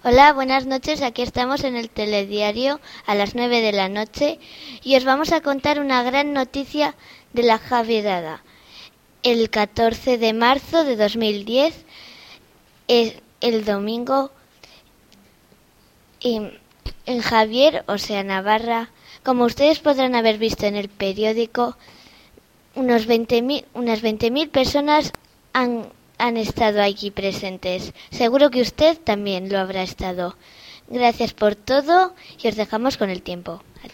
Hola, buenas noches. Aquí estamos en el telediario a las 9 de la noche y os vamos a contar una gran noticia de la Javierada. El 14 de marzo de 2010, el domingo, en Javier, o sea, Navarra, como ustedes podrán haber visto en el periódico, unas 20.000 personas han estado allí presentes. Seguro que usted también lo habrá estado. Gracias por todo y os dejamos con el tiempo.